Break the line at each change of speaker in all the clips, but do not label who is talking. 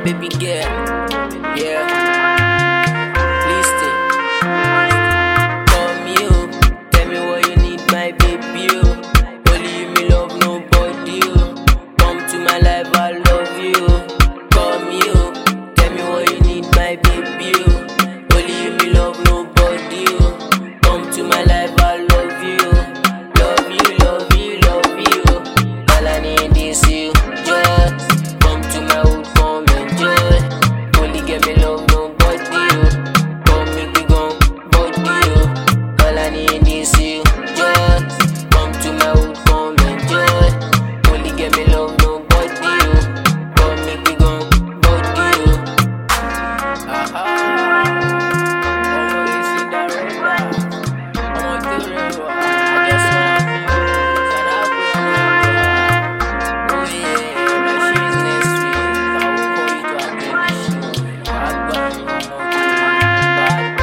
baby girl. Yeah, listen. Call me up, tell me what you need, my baby. Only you me love, nobody. Come to my life, I love you. Call me up, tell me what you need, my baby. Only you me love, nobody. Come to my life, I love you. Love you, love you, love you. All I need is you. Just come to my hood, come enjoy. Only get me love, nobody. Come make me go, body. All I need is you. Just come to my hood, come enjoy. Only get me love, nobody. Come make me go, body. Always in the river. I'm on the river. I just wanna feel that I will. Oh yeah, my shoes next week. I will call you to attend the show. Bad boy, bad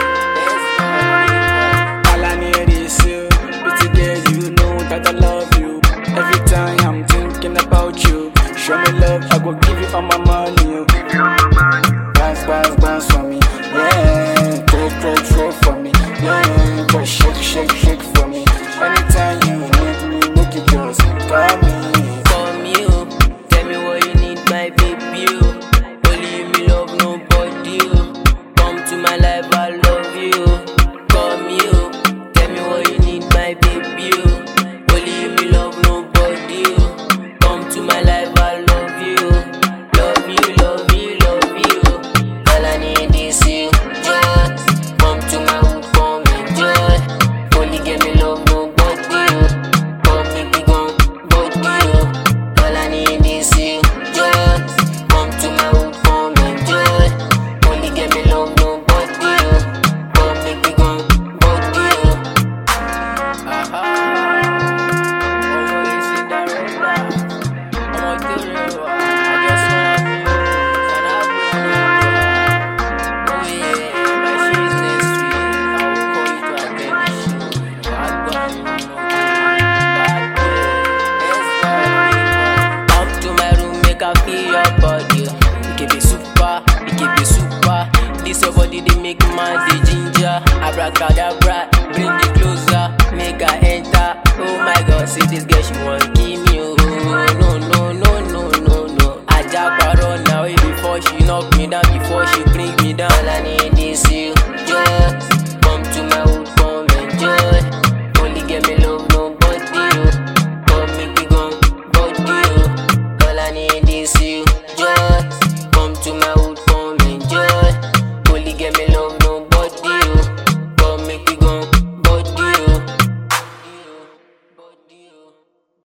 boy.
All I need is you. Pretty girl, you know that I love you. Every time I'm thinking about you. Show me love, I go give you all my money. Bounce, bounce, bounce for me. Yeah, throw for me. Yeah, just shake, shake, shake for me. Anytime you need me, make you just call me.
Call me up, tell me what you need, my baby. Only you me love, nobody. Come to my life, I love you. Call me up, tell me what you need, my baby. Only you me love, nobody. Come to my life, I love you. Love you, love you, love you. All I need is you. Just come to my hood, come enjoy. Only get me love, nobody. Come make me go, body. All I need is you. Just come to my hood, come enjoy. Only get me love, nobody. Come make me go, body. Always in the river. I'm on the river. I just wanna feel that I will. Oh yeah, my shoes next week. I will call you to attend the show. Bad boy, bad boy. Come to my room, make I feel your body. It can be super, it can be super. This your body, they make man the ginger. Abracadabra, bring it closer, make her enter. Oh my God, see this girl, she want give me. Oh no, no, no, no, no, no. I jack her now, before she knock me down, before she bring me down. All I need is you. Just